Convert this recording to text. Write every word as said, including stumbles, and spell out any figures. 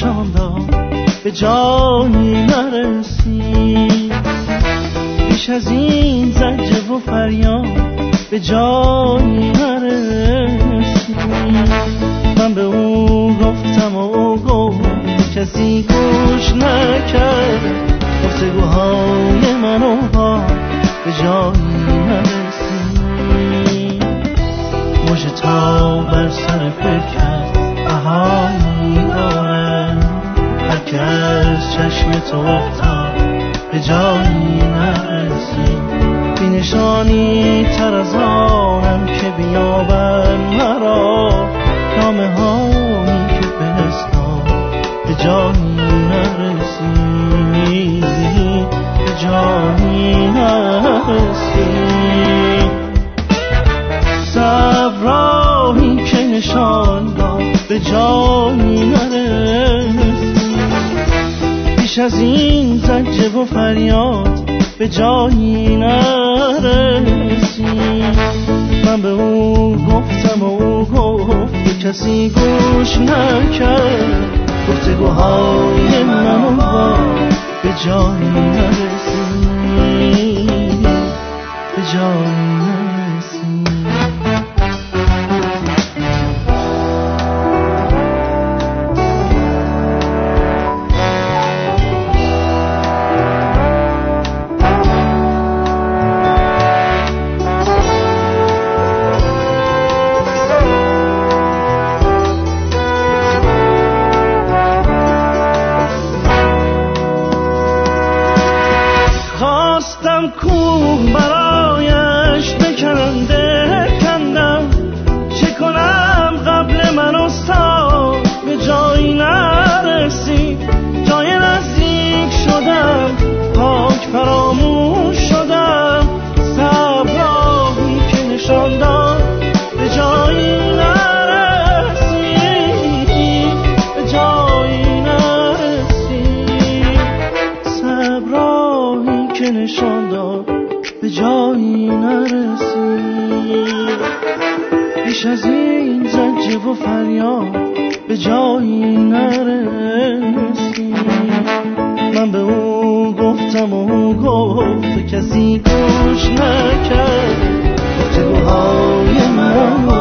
نشان داد به جایی نرسید. بیش از این زجر و فریاد به جایی نرسید. من به او گفتم و او گفت کسی گوش نکرد. گفتگوهای من و با به جایی نرسید. مژه تا بر سر فکرت بهایی دارد. هر که از چشم تو افتاد به جایی نرسید. بی نشانی تر از آنم که بیابد مرا. نامه هایی که فرستاد به جایی نرسید. به جایی نرسید. صبر راهی که نشان داد به جایی نرسید. بیش از این زجر و فریاد به جایی نرسید. من به او گفتم و او گفت به کسی گوش نکرد. گفتگوهای من و با به جایی نرسید. به جایی نرسید. کوه برایش بکننده کندم. چه کنم قبل من استاد به جایی نرسید. جای نزدیک شدم پاک فراموش شدم. صبر راهی که نشان داد به جایی نرسید. به جایی نرسید. صبر راهی که نشان داد به جایی نرسید. بیش از این زجر و فریاد به جایی نرسید. من به او گفتم و او گفت کسی گوش نکرد. گفتگوهای من